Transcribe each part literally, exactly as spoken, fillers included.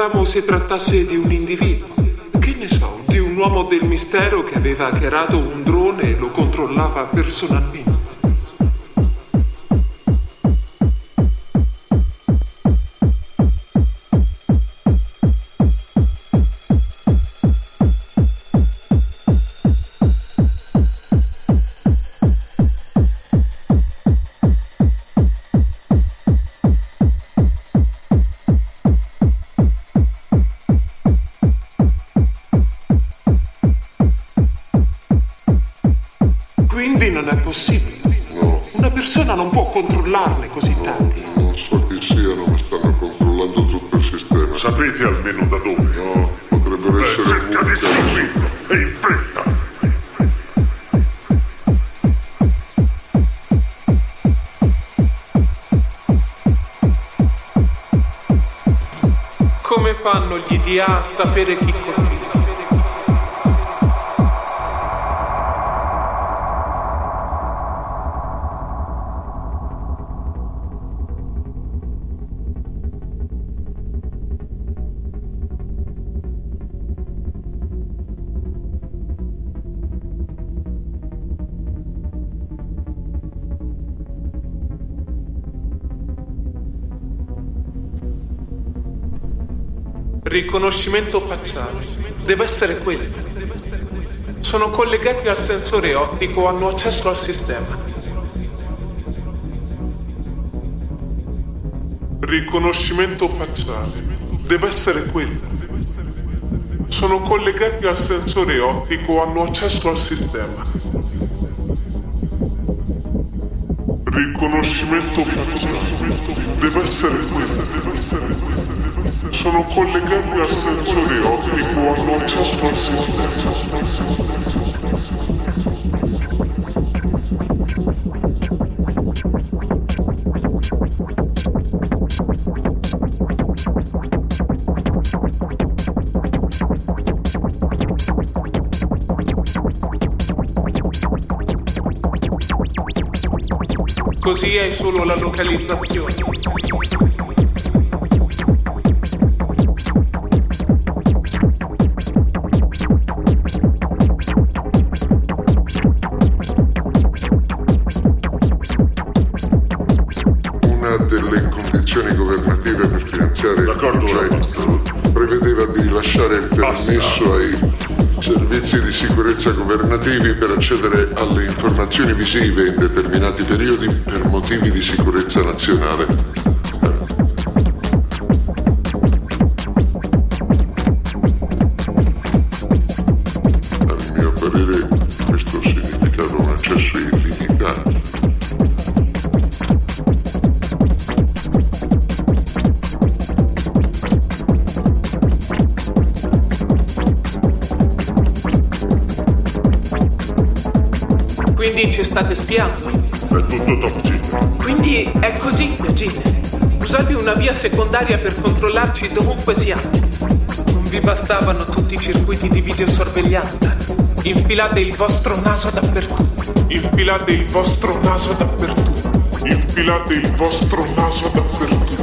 sapevamo se trattasse di un individuo. Che ne so, di un uomo del mistero che aveva hackerato un drone e lo controllava personalmente. Non è possibile. No. Una persona non può controllarne così no, tanti. Non so chi siano, ma stanno controllando tutto il sistema. Sapete almeno da dove? No, potrebbero Beh, essere cerca di stare qui e in fretta. Come fanno gli D A a sapere chi colpire? Riconoscimento facciale. Deve essere quello. Sono collegati al sensore ottico, hanno accesso al sistema. Riconoscimento facciale. Deve essere quello. Sono collegati al sensore ottico, hanno accesso al sistema. Riconoscimento facciale. Deve essere quello. Deve essere quello. Sono collegati al sensore ottico, hanno accesso al sistema. Così hai solo la localizzazione. Delle condizioni governative per finanziare il progetto prevedeva di rilasciare il permesso ai servizi di sicurezza governativi per accedere alle informazioni visive in determinati periodi per motivi di sicurezza nazionale. A mio parere questo significava un accesso illimitato. Quindi ci state spiando? È tutto top secret. Quindi è così, Eugene. Usate una via secondaria per controllarci dovunque siamo. Non vi bastavano tutti i circuiti di videosorveglianza. Infilate il vostro naso dappertutto. Infilate il vostro naso dappertutto. Infilate il vostro naso dappertutto.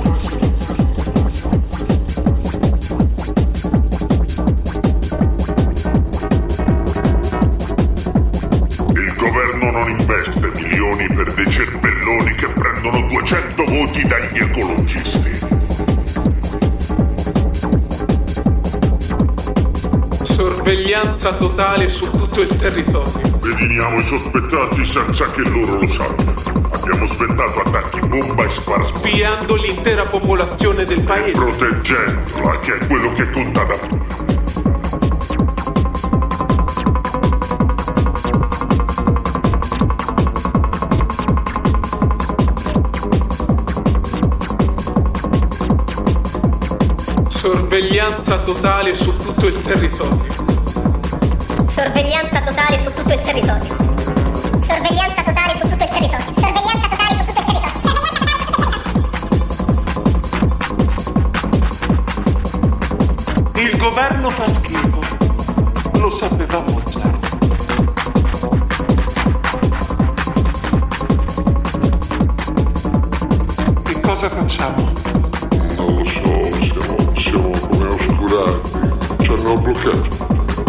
Non investe milioni per dei cervelloni che prendono duecento voti dagli ecologisti. Sorveglianza totale su tutto il territorio. Vediniamo i sospettati senza che loro lo sappiano. Abbiamo sventato attacchi bomba e spara. Spiando l'intera popolazione del paese. Proteggendola, che è quello che conta da più. Sorveglianza totale su tutto il territorio. Sorveglianza totale su tutto il territorio. Sorveglianza totale su tutto il territorio. Sorveglianza totale su tutto il territorio. Il governo fa schifo. Lo sapevamo già. Che cosa facciamo? Non lo so, siamo, siamo come carburanti, ci hanno bloccato.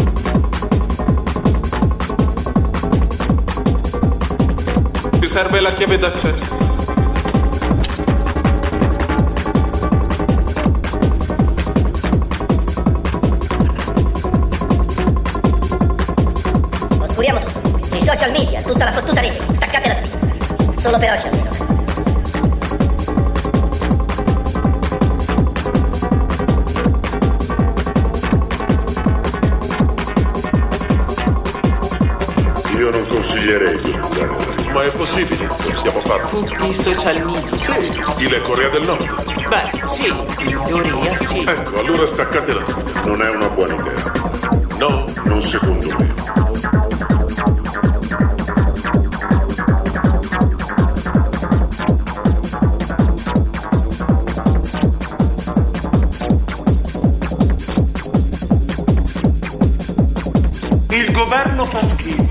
Ci serve la chiave d'accesso. Oscuriamo tutto. I social media, tutta la fottuta rete. Staccate la spina. Solo per oggi almeno. Io non consiglierei di andare. Ma è possibile, possiamo farlo. Tutti i social media. Sì, stile Corea del Nord. Beh, sì, in teoria sì. Ecco, allora staccate la spina. Non è una buona idea. No? Non secondo me. Il governo fa schifo.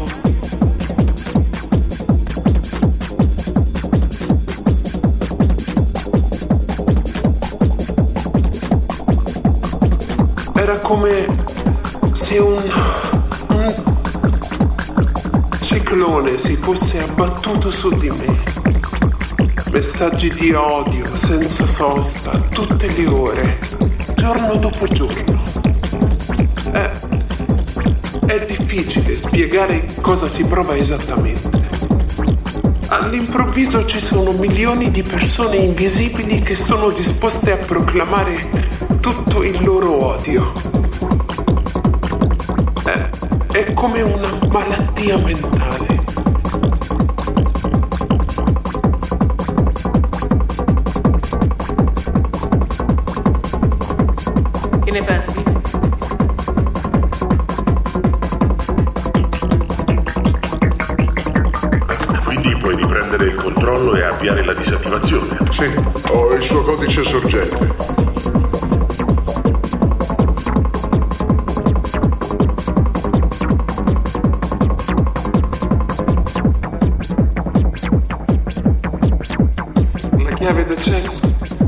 Era come se un, un ciclone si fosse abbattuto su di me. Messaggi di odio senza sosta, tutte le ore, giorno dopo giorno. È, è difficile spiegare cosa si prova esattamente. All'improvviso ci sono milioni di persone invisibili che sono disposte a proclamare tutto il loro odio. È, è come una malattia mentale. Che ne pensi? Quindi puoi riprendere il controllo e avviare la disattivazione. Sì, ho il suo codice sorgente. La chiave d'accesso.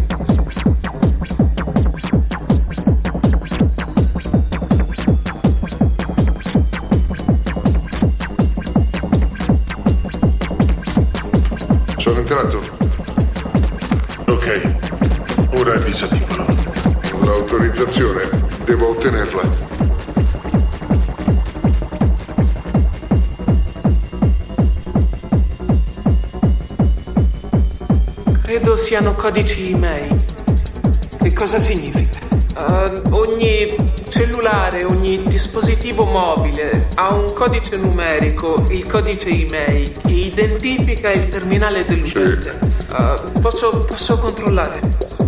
Sono entrato. Ok, ora disattivalo. L'autorizzazione devo ottenerla. Credo siano codici email. Che cosa significa? Uh, ogni cellulare, ogni dispositivo mobile ha un codice numerico, il codice email, che identifica il terminale dell'utente. Uh, posso, posso controllare?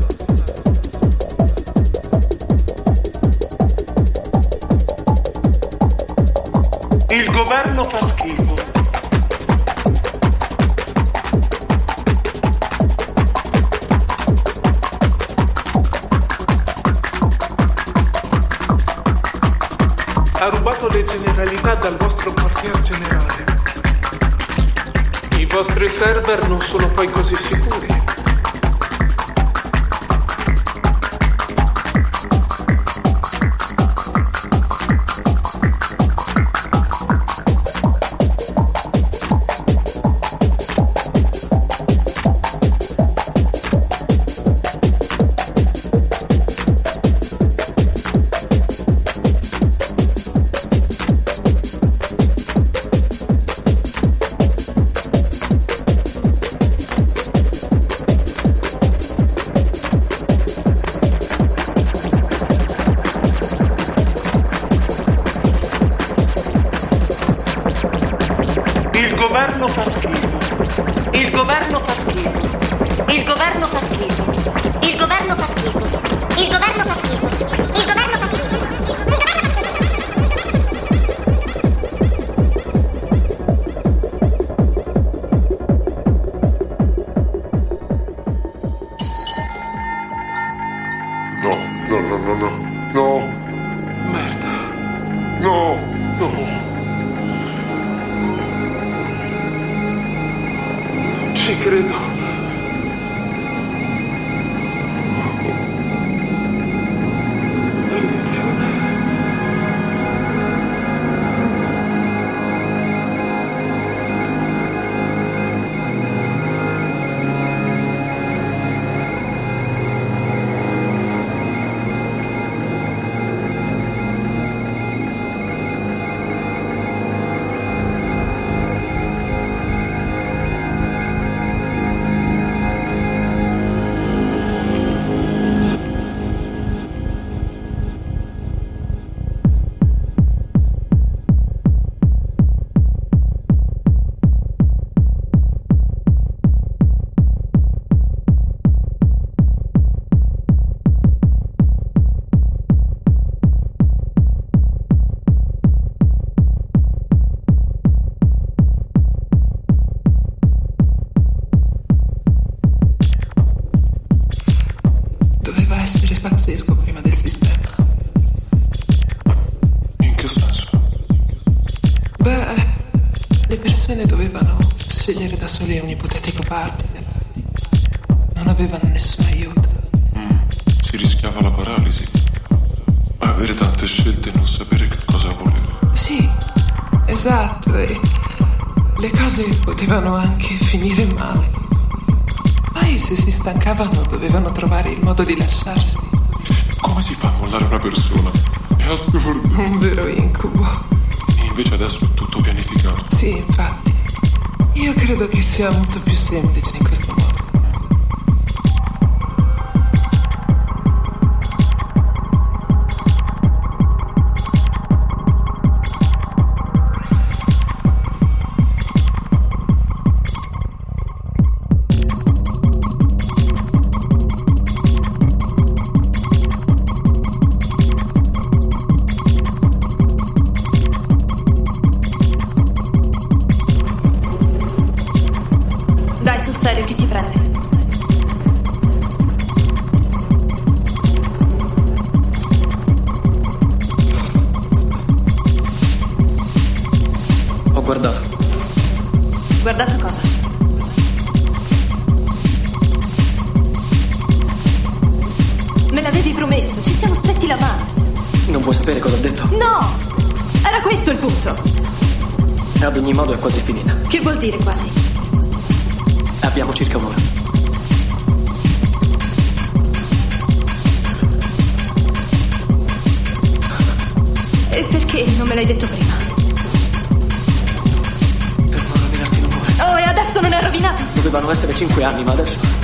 Il governo fa schifo. Ha rubato le generalità dal vostro quartier generale. I vostri server non sono poi così sicuri. Il governo fa schifo. Il governo fa schifo. Il governo fa schifo. Il governo fa schifo. Il governo fa schifo. Il governo fa schifo. No, no, no, no, no. No, Merda. no, no. Ci credo. Maledizione. scegliere da soli un ipotetico partner. Non avevano nessun aiuto. Mm, si rischiava la paralisi. Avere tante scelte e non sapere che cosa volere. Sì, esatto. E le cose potevano anche finire male. Poi se si stancavano dovevano trovare il modo di lasciarsi. Come si fa a mollare una persona? È assurdo. Un vero incubo. E invece adesso è tutto pianificato. Sì, infatti. Io credo che sia molto più semplice in questo modo. Dai, sul serio, chi ti prende? Ho guardato. Guardato cosa? Me l'avevi promesso, ci siamo stretti la mano. Non vuoi sapere cosa ho detto? No! Era questo il punto. Ad ogni modo è quasi finita. Che vuol dire quasi? Abbiamo circa un'ora. E perché non me l'hai detto prima? Per non rovinarti l'umore. Oh, e adesso non è rovinato? Dovevano essere cinque anni, ma adesso...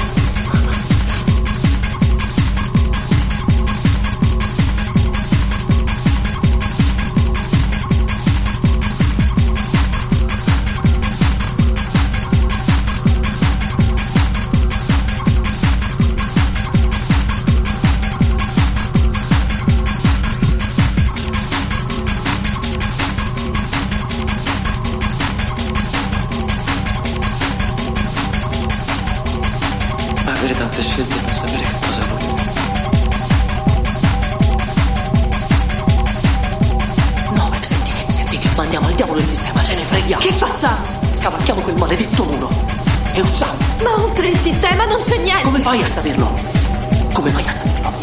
Avere tante scelte e non sapere che cosa volere. No, senti, senti, mandiamo al diavolo il sistema, ce ne freghiamo. Che facciamo? Scavalchiamo quel maledetto muro e usciamo. Ma oltre il sistema non c'è niente. Come fai a saperlo? Come fai a saperlo?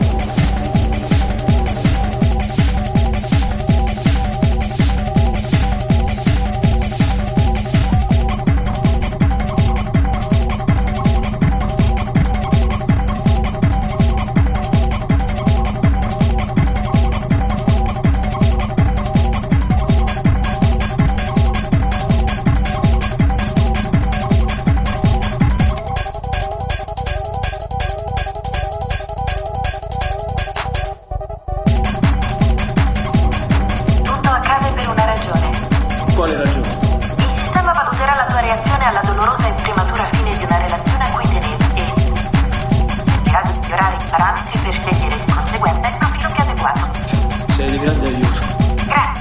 Quale ragione? Il sistema valuterà la tua reazione alla dolorosa e prematura fine di una relazione a cui tenevi e è in grado di migliorare i parametri per scegliere di conseguenza il profilo più adeguato. Sei di grande aiuto. Grazie.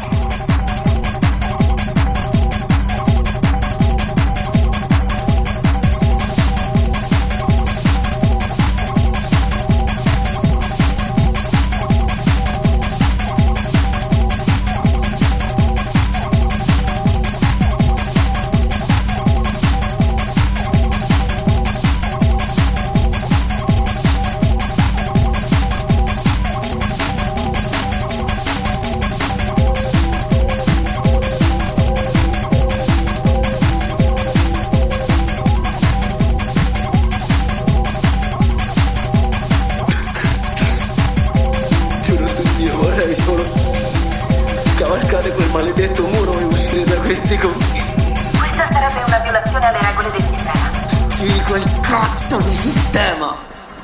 Vorrei solo scavalcare quel maledetto muro e uscire da questi confini. Questa sarebbe una violazione alle regole del sistema. Sì, quel cazzo di sistema!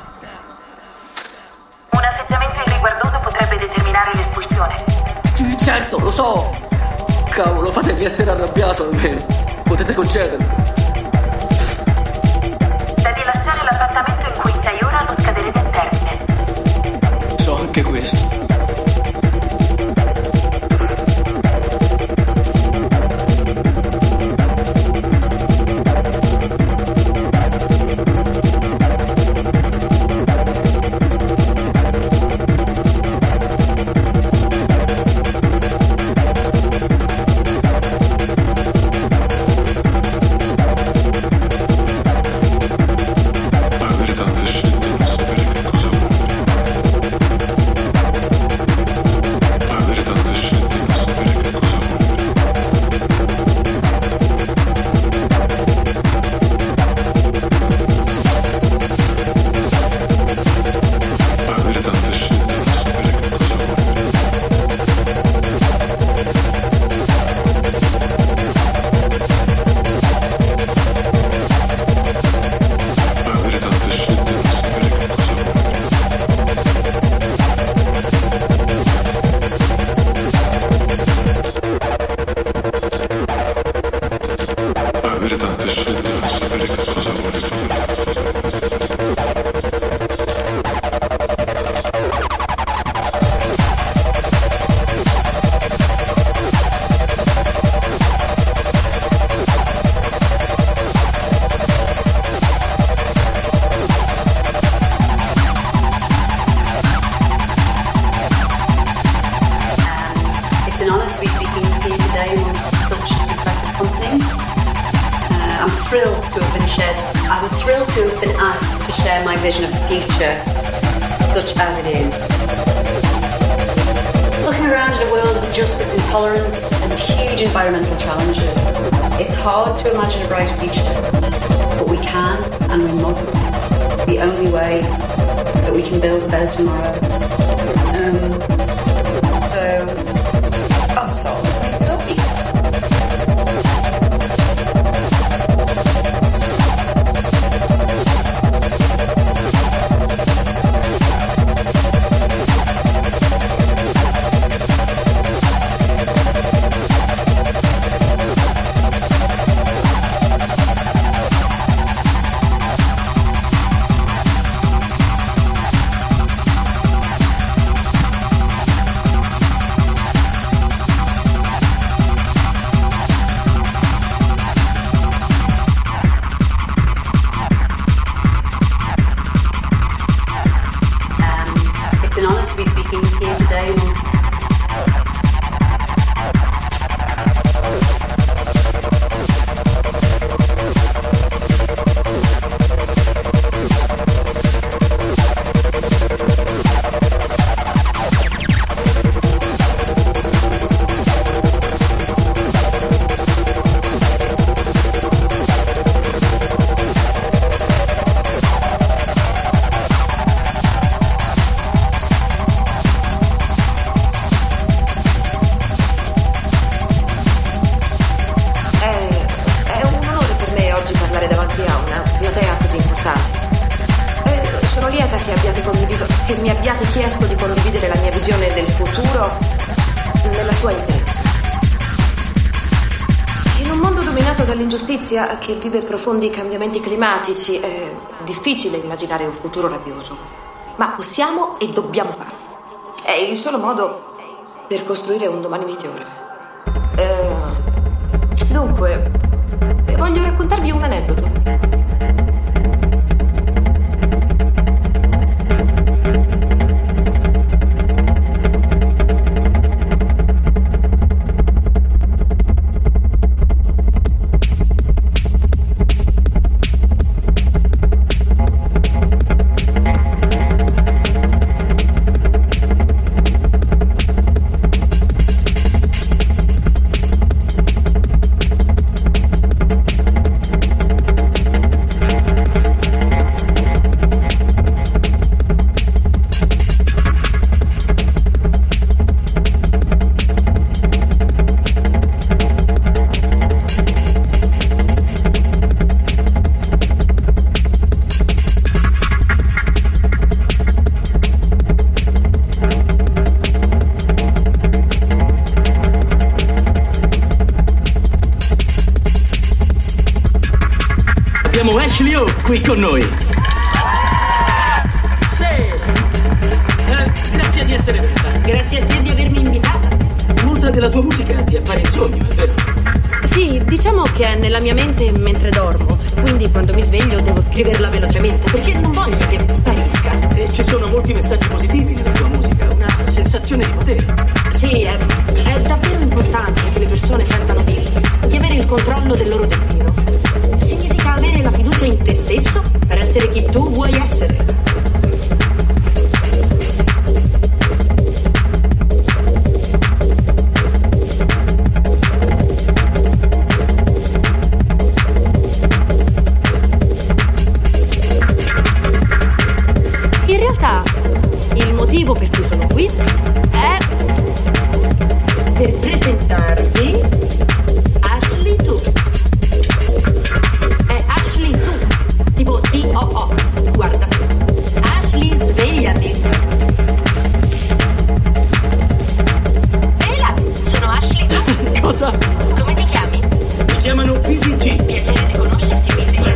Un atteggiamento irriguardoso potrebbe determinare l'espulsione. Sì, certo, lo so! Cavolo, fatemi essere arrabbiato almeno. Potete concederlo. Devi lasciare l'appartamento in cui sei ora allo scadere del termine. So anche questo. thrilled to have been shared. I'm thrilled to have been asked to share my vision of the future, such as it is. Looking around at a world of justice and tolerance and huge environmental challenges, it's hard to imagine a brighter future, but we can and we must. It's the only way that we can build a better tomorrow. Um, so, I'll stop. Don't be. Che vive profondi cambiamenti climatici, è difficile immaginare un futuro rabbioso, ma possiamo e dobbiamo farlo. È il solo modo per costruire un domani migliore. Eh, dunque, voglio raccontarvi un aneddoto. Ashley O qui con noi. Sì. Eh, grazie di essere venuta. Grazie a te di avermi invitata. Molta della tua musica ti appare in sogno, è vero? Sì, diciamo che è nella mia mente mentre dormo. Quindi quando mi sveglio devo scriverla velocemente, perché non voglio che sparisca. E ci sono molti messaggi positivi nella tua musica, una sensazione di potere. Sì, è, è davvero importante che le persone sentano di, di avere il controllo del loro destino. Significa avere la fiducia in te stesso per essere chi tu vuoi essere. In realtà, il motivo per cui sono qui è per presentarvi Ashley Tu. È Ashley Tu, tipo T O O. Guarda, Ashley, svegliati. Ehi là, sono Ashley Tu. Cosa? Come ti chiami? Mi chiamano P C G. Piacere di conoscerti, P C G.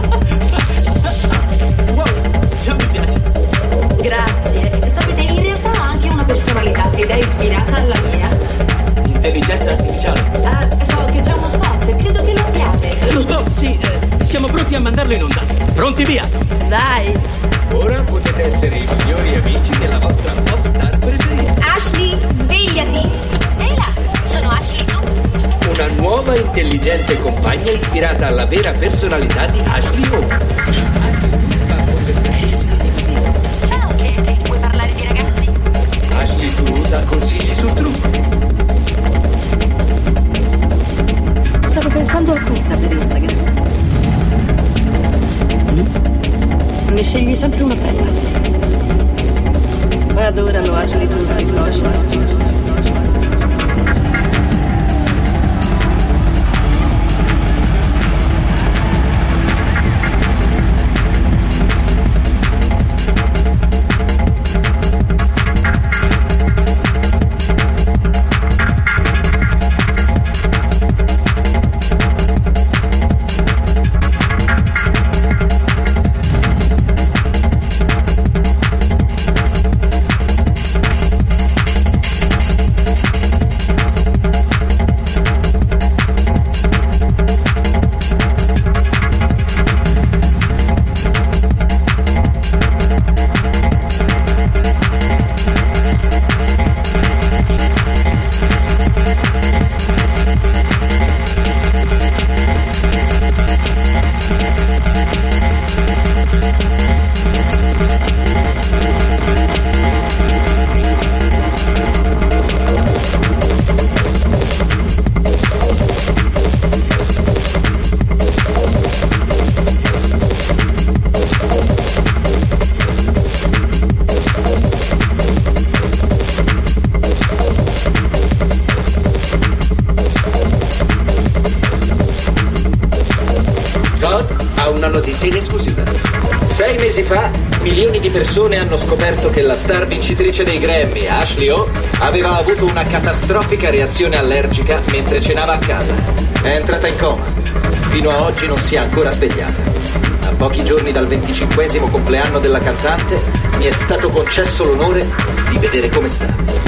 Wow, già mi piace. Grazie. Sapete, in realtà ha anche una personalità ed è ispirata alla mia. Intelligenza artificiale. Ah, so che c'è uno spot, credo che lo abbiate. Eh, lo spot, sì, eh, siamo pronti a mandarlo in onda. Pronti, via. Dai. Ora potete essere i migliori amici della vostra pop star preferita. Ashley, svegliati. Ehi là, sono Ashley Tu. Una nuova intelligente compagna ispirata alla vera personalità di Ashley O. Ciao Katie, vuoi parlare di ragazzi? Ashley tu dà consigli sul trucco. Stavo pensando a questa per Instagram. Ne scegli sempre una bella. Adorano Ashley tu sui social. In esclusiva. Sei mesi fa, milioni di persone hanno scoperto che la star vincitrice dei Grammy, Ashley O, aveva avuto una catastrofica reazione allergica mentre cenava a casa. È entrata in coma. Fino a oggi non si è ancora svegliata. A pochi giorni dal venticinquesimo compleanno della cantante, mi è stato concesso l'onore di vedere come sta.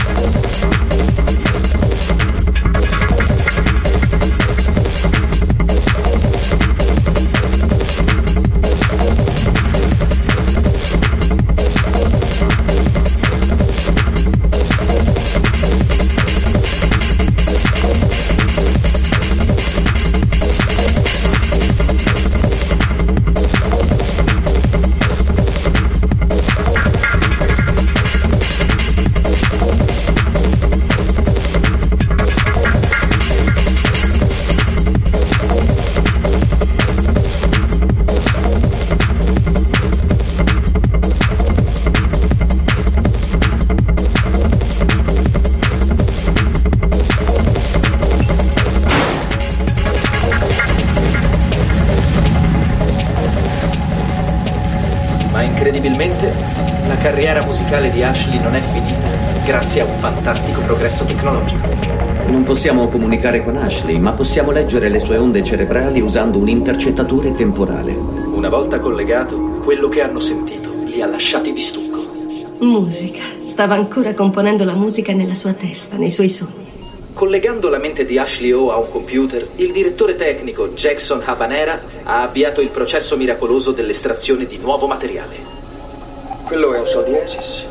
Incredibilmente, la carriera musicale di Ashley non è finita, grazie a un fantastico progresso tecnologico. Non possiamo comunicare con Ashley, ma possiamo leggere le sue onde cerebrali usando un intercettatore temporale. Una volta collegato, quello che hanno sentito li ha lasciati di stucco. Musica. Stava ancora componendo la musica nella sua testa, nei suoi sogni. Collegando la mente di Ashley O a un computer, il direttore tecnico Jackson Habanera ha avviato il processo miracoloso dell'estrazione di nuovo materiale. Quello è un sol diesis.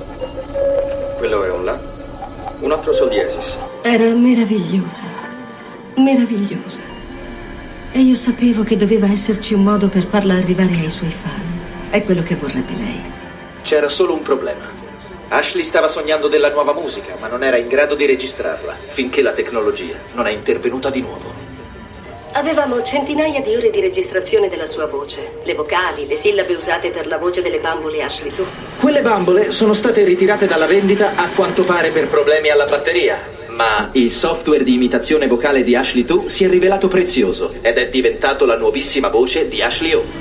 Quello è un la. Un altro sol diesis. Era meravigliosa. Meravigliosa. E io sapevo che doveva esserci un modo per farla arrivare ai suoi fan. È quello che vorrebbe lei. C'era solo un problema. Ashley stava sognando della nuova musica, ma non era in grado di registrarla, finché la tecnologia non è intervenuta di nuovo. Avevamo centinaia di ore di registrazione della sua voce. Le vocali, le sillabe usate per la voce delle bambole Ashley tu. Quelle bambole sono state ritirate dalla vendita a quanto pare per problemi alla batteria. Ma il software di imitazione vocale di Ashley tu si è rivelato prezioso ed è diventato la nuovissima voce di Ashley O.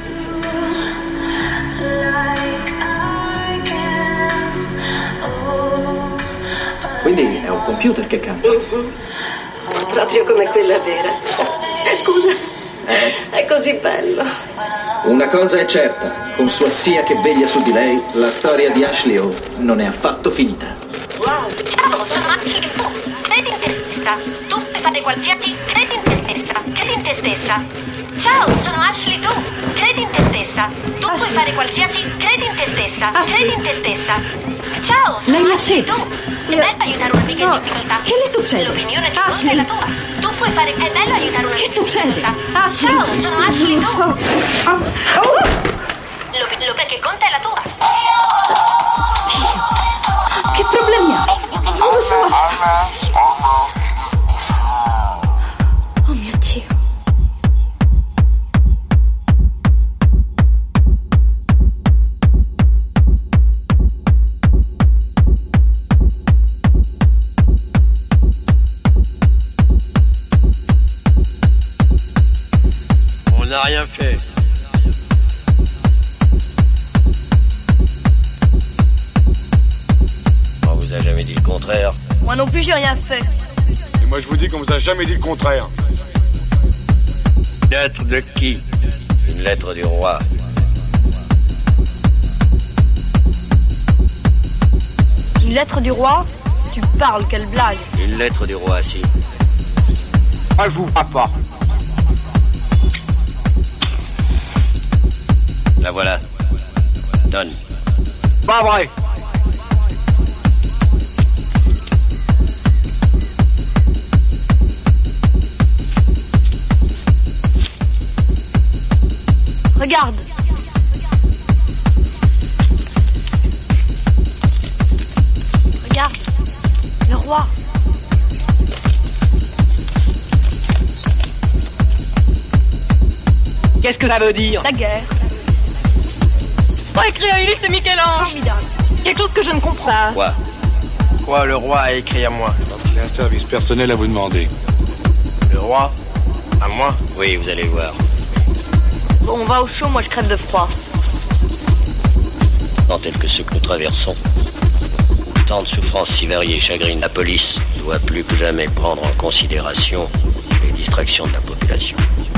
Quindi è un computer che canta. Mm-hmm. Proprio come quella vera. Scusa, è così bello. Una cosa è certa, con sua zia che veglia su di lei, la storia di Ashley O non è affatto finita. Wow, ciao, sono Ashley tu. Credi in te stessa. Tu puoi fare qualsiasi. Credi in te stessa. Credi in te stessa. Ciao, sono Ashley tu. Credi in te stessa. Tu Ashley. Puoi fare qualsiasi. Credi in te stessa. Ashley. Credi in te stessa. Ciao, sono Lei mi ha Ashley. acceso. Tu, è bello aiutare un'amica No, in difficoltà. che le succede? L'opinione che Ashley. conta è la tua. Tu puoi fare... È bello aiutare un'amica Che in succede? difficoltà. Ashley. Ciao, sono Ashley. Non lo Tu. so. Oh. L'opinione che conta è la tua. Dio, che problemi ha? Non lo so. Oh mio Dio. On n'a rien fait. On vous a jamais dit le contraire. Moi non plus, j'ai rien fait. Et moi je vous dis qu'on vous a jamais dit le contraire. Lettre de qui? Une lettre du roi. Une lettre du roi? Tu parles, quelle blague. Une lettre du roi, si. Ah, je vous crois pas. La voilà. Donne. Pas vrai. Regarde. Regarde. Le roi. Qu'est-ce que ça veut dire? La guerre. Pas écrit à Ulysse et Michel-Ange. Formidable. Quelque chose que je ne comprends pas. Quoi? Quoi, le roi a écrit à moi? Parce qu'il a un service personnel à vous demander. Le roi? À moi? Oui, vous allez voir. Bon, on va au chaud, moi je crève de froid. Temps tels que ceux que nous traversons, où tant de souffrances si variées chagrinent la police, doit plus que jamais prendre en considération les distractions de la population.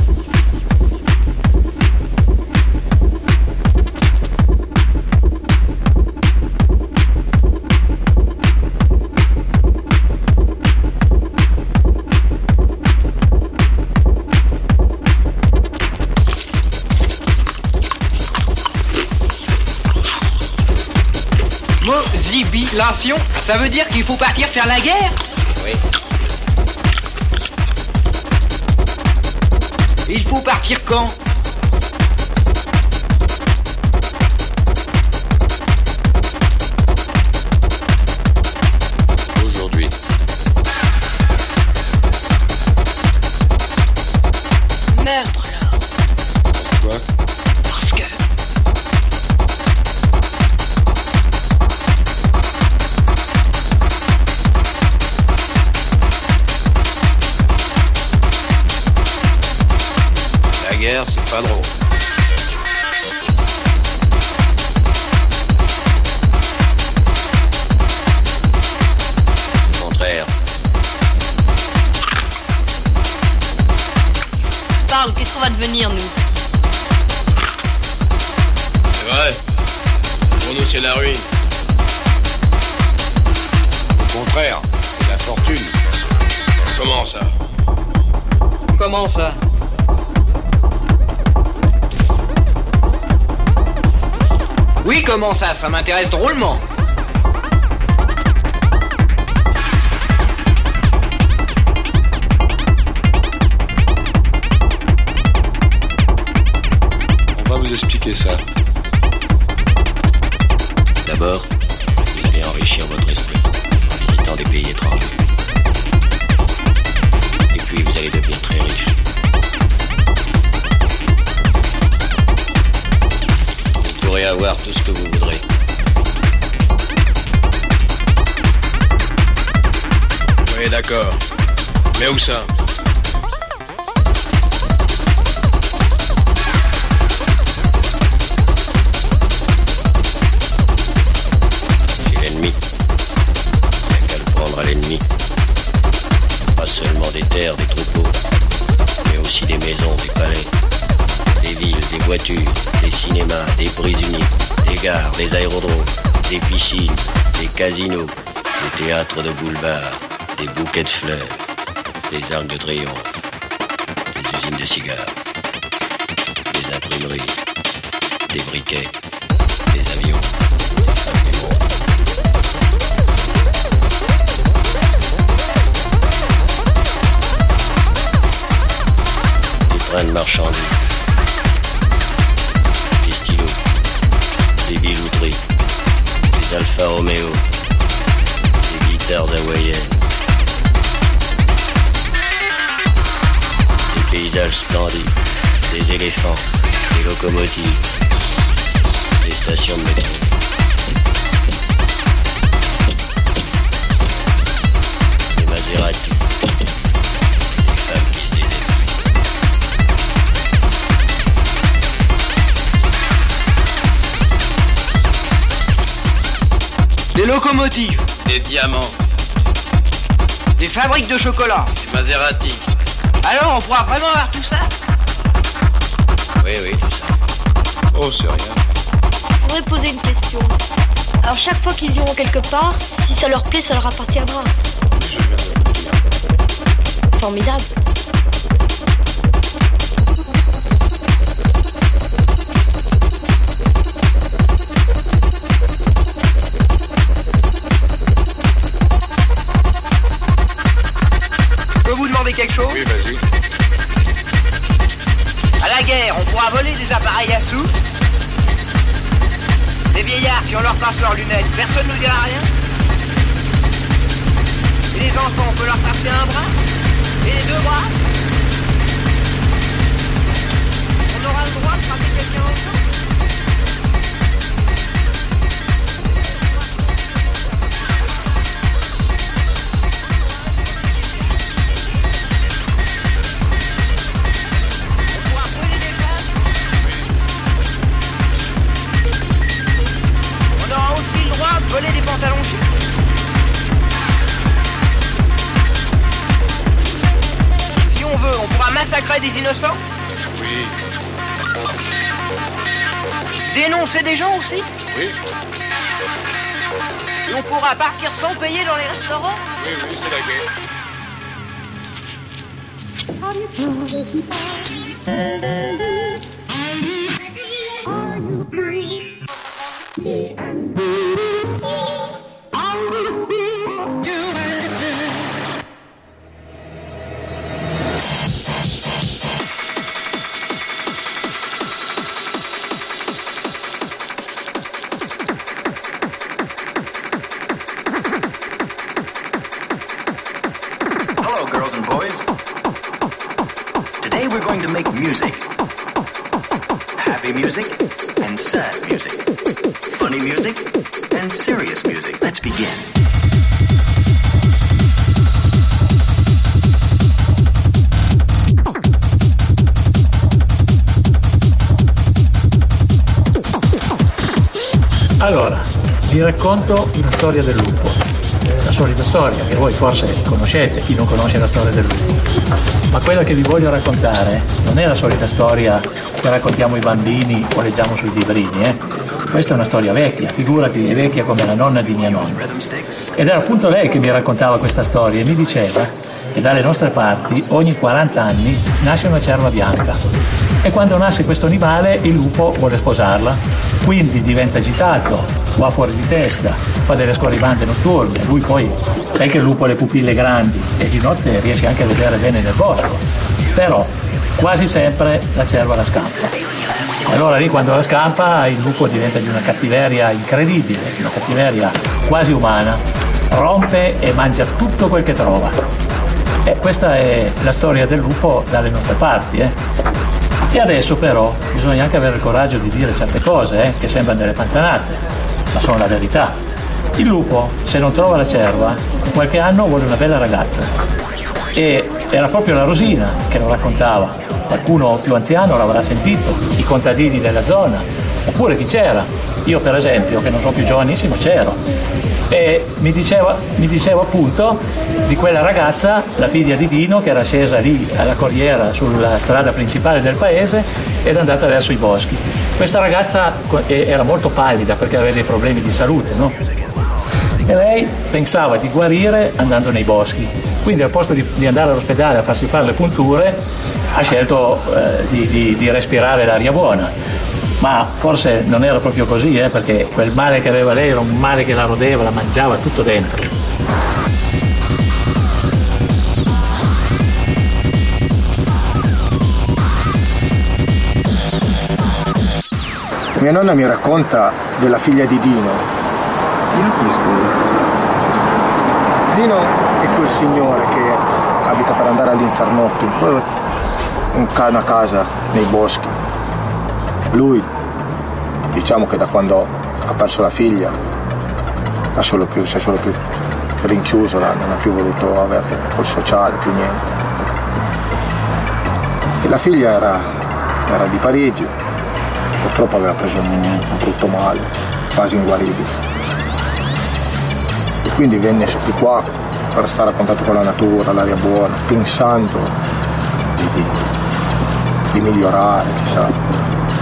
Mozibilation, ça veut dire qu'il faut partir faire la guerre? Oui. Il faut partir quand? Aujourd'hui. Merde alors. Quoi? Parce que... La guerre, c'est pas drôle. Au contraire. Parle, qu'est-ce qu'on va devenir, nous? C'est vrai. Pour nous, c'est la ruine. Au contraire, c'est la fortune. Comment ça? Comment ça? Oui, comment ça? Ça m'intéresse drôlement. On va vous expliquer ça. D'abord, vous allez enrichir votre esprit en visitant des pays étrangers. Et puis, vous allez devenir très riche. Vous pourrez avoir tout ce que vous voudrez. Oui, d'accord. Mais où ça? Chez l'ennemi. Il n'y a qu'à le prendre à l'ennemi. Pas seulement des terres, des troupeaux, mais aussi des maisons, des palais, des villes, des voitures, des cinémas, des prises uniques, des gares, des aérodromes, des piscines, des casinos, des théâtres de boulevard, des bouquets de fleurs, des arcs de triomphe, des usines de cigares, des imprimeries, des briquets, des avions, des trains de marchandises, des stylos, des bijouteries, des Alfa Romeo, des guitares hawaïennes, des paysages splendides, des éléphants, des locomotives, des stations de métro. Des Maserati, des femmes qui se dédaignent. Des locomotives, des diamants, des fabriques de chocolat, des Maserati. Alors on pourra vraiment avoir tout ça? Oui, oui, tout ça. Oh, c'est rien. Je voudrais poser une question. Alors chaque fois qu'ils iront quelque part, si ça leur plaît, ça leur appartiendra. Formidable. Je peux vous demander quelque chose? Oui, vas-y. À la guerre, on pourra voler des appareils à sous? Les vieillards, si on leur passe leurs lunettes, personne ne nous dira rien? Et les enfants, on peut leur passer un bras? Et les deux bras? On aura le droit de frapper quelqu'un ensemble? Voler des pantalons chauds. Si on veut, on pourra massacrer des innocents. Oui. Dénoncer des gens aussi. Oui. Et on pourra partir sans payer dans les restaurants. Oui, oui, c'est la guerre. Hello, girls and boys. Today we're going to make music. Happy music and sad music. Funny music and serious music. Let's begin. Allora, vi racconto una storia del lupo. La solita storia che voi forse conoscete, chi non conosce la storia del lupo. Ma quella che vi voglio raccontare non è la solita storia che raccontiamo ai bambini o leggiamo sui librini, eh? Questa è una storia vecchia, figurati, è vecchia come la nonna di mia nonna. Ed era appunto lei che mi raccontava questa storia e mi diceva che dalle nostre parti ogni quaranta anni nasce una cerva bianca. E quando nasce questo animale il lupo vuole sposarla, quindi diventa agitato, va fuori di testa, fa delle scorribande notturne. Lui poi, sai che il lupo ha le pupille grandi e di notte riesce anche a vedere bene nel bosco, però quasi sempre la cerva la scampa. E allora lì quando la scampa il lupo diventa di una cattiveria incredibile, una cattiveria quasi umana, rompe e mangia tutto quel che trova. E questa è la storia del lupo dalle nostre parti, eh. E adesso però bisogna anche avere il coraggio di dire certe cose, eh, che sembrano delle panzanate, ma sono la verità. Il lupo, se non trova la cerva, qualche anno vuole una bella ragazza. E era proprio la Rosina che lo raccontava. Qualcuno più anziano l'avrà sentito, i contadini della zona, oppure chi c'era. Io per esempio, che non sono più giovanissimo, c'ero. E mi diceva, mi diceva appunto di quella ragazza, la figlia di Dino, che era scesa lì alla corriera sulla strada principale del paese ed è andata verso i boschi. Questa ragazza era molto pallida perché aveva dei problemi di salute, no? E lei pensava di guarire andando nei boschi. Quindi al posto di, di andare all'ospedale a farsi fare le punture, ha scelto eh, di, di, di respirare l'aria buona. Ma forse non era proprio così, eh, perché quel male che aveva lei era un male che la rodeva, la mangiava tutto dentro. Mia nonna mi racconta della figlia di Dino. Dino chi, scusa? Dino è quel signore che abita per andare all'Infernotto, in una casa nei boschi. Lui, diciamo che da quando ha perso la figlia, ha solo più, si è solo più rinchiuso, là, non ha più voluto avere col sociale, più niente. E la figlia era, era di Parigi, purtroppo aveva preso un, un brutto male, quasi inguaribile. E quindi venne su di qua per stare a contatto con la natura, l'aria buona, pensando di, di, di migliorare, chissà.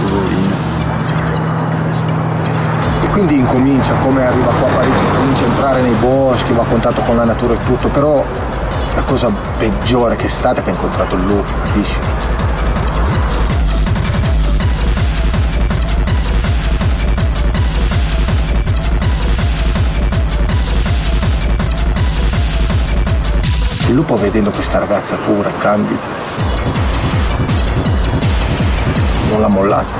E quindi incomincia, come arriva qua a Parigi, comincia a entrare nei boschi, va a contatto con la natura e tutto, però la cosa peggiore che è stata è che ha incontrato il lupo, capisci? Il lupo, vedendo questa ragazza pura e candida, non l'ha mollata.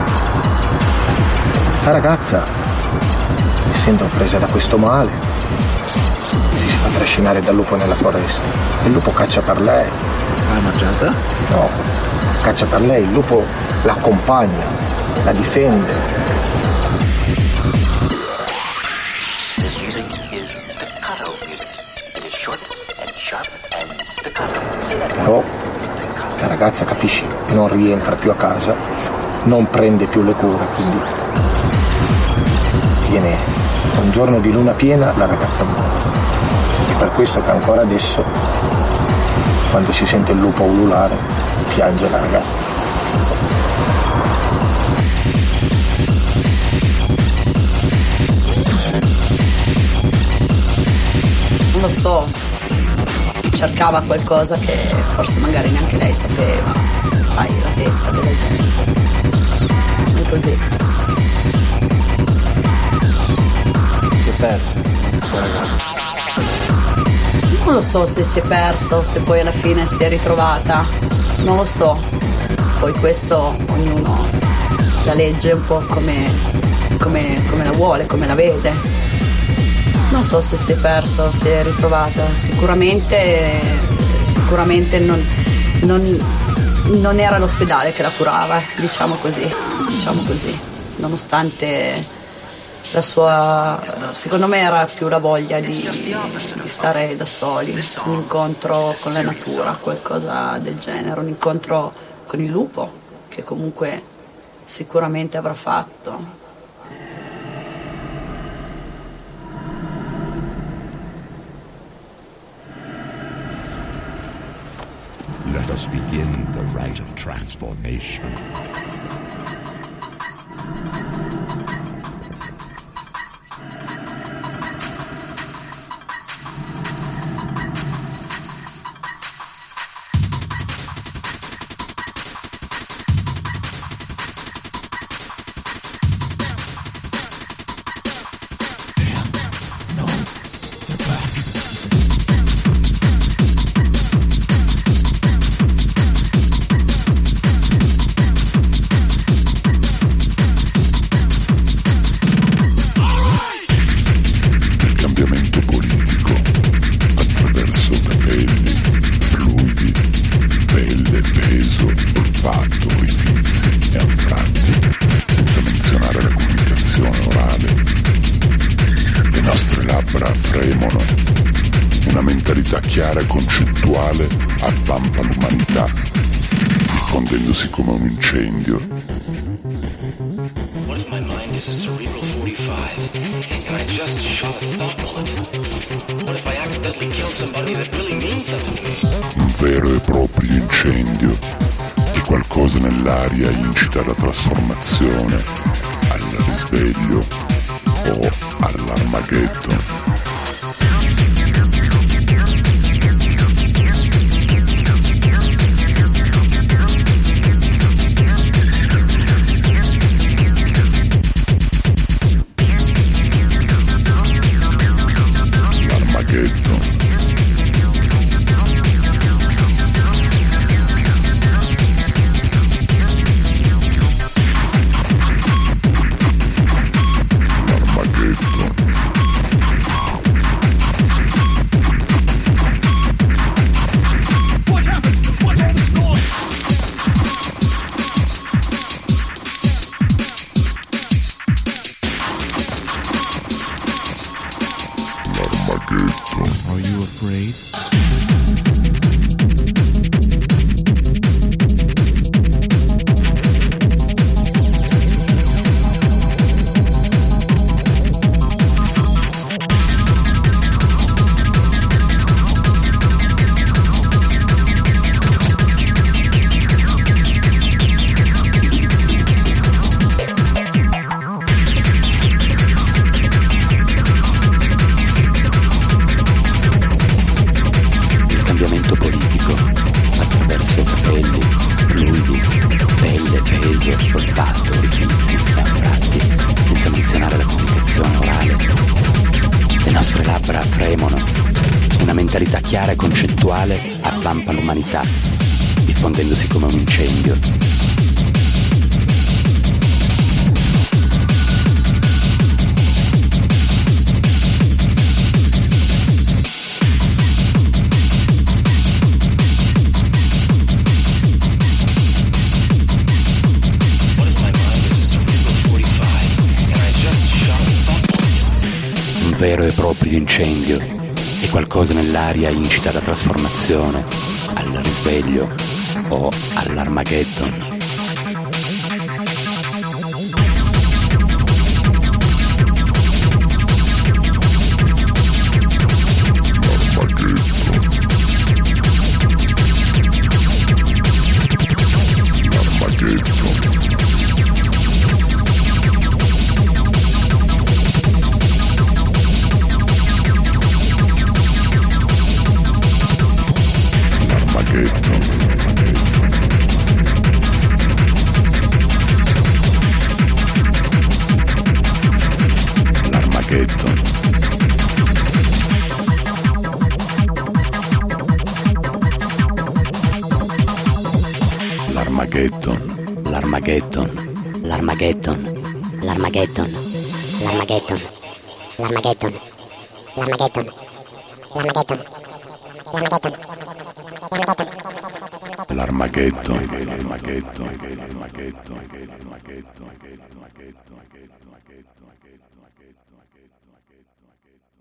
La ragazza, essendo presa da questo male, si fa trascinare dal lupo nella foresta. Il lupo caccia per lei. L'ha mangiata? No, caccia per lei, il lupo l'accompagna, la difende. Però la ragazza, capisci, non rientra più a casa, non prende più le cure, quindi viene un giorno di luna piena, la ragazza muore. E per questo che ancora adesso, quando si sente il lupo ululare, piange la ragazza. Non lo so. Cercava qualcosa che forse magari neanche lei sapeva. Fai la testa della gente. È così. Si è persa questa ragazza. Non lo so se si è persa o se poi alla fine si è ritrovata. Non lo so. Poi questo ognuno la legge un po' come, come, come la vuole, come la vede. Non so se si è persa o si è ritrovata, sicuramente, sicuramente non, non, non era l'ospedale che la curava, diciamo così, diciamo così, nonostante la sua, secondo me era più la voglia di, di stare da soli, un incontro con la natura, qualcosa del genere, un incontro con il lupo, che comunque sicuramente avrà fatto. Let us begin the rite of transformation. chiara e concettuale avvampa l'umanità, diffondendosi come un incendio. What if my mind is a cerebral forty-five and I just shot a thought bullet? What if I accidentally killed somebody that really means something to me? Un vero e proprio incendio, e qualcosa nell'aria incita alla trasformazione, al risveglio o all'Armageddon. cambiamento politico attraverso capelli, fluidi, pelle, peso, olfatto, orifizi, anfratti, senza menzionare la comunicazione orale. Le nostre labbra fremono, una mentalità chiara e concettuale avvampa l'umanità, diffondendosi come un incendio. Un vero e proprio incendio e qualcosa nell'aria incita alla trasformazione, al risveglio o all'Armageddon. L'Armageddon, l'Armageddon, l'Armageddon, l'Armageddon, l'Armageddon, l'Armageddon, l'Armageddon, l'Armageddon, l'Armageddon, l'Armageddon, l'Armageddon, l'Armageddon, l'Armageddon.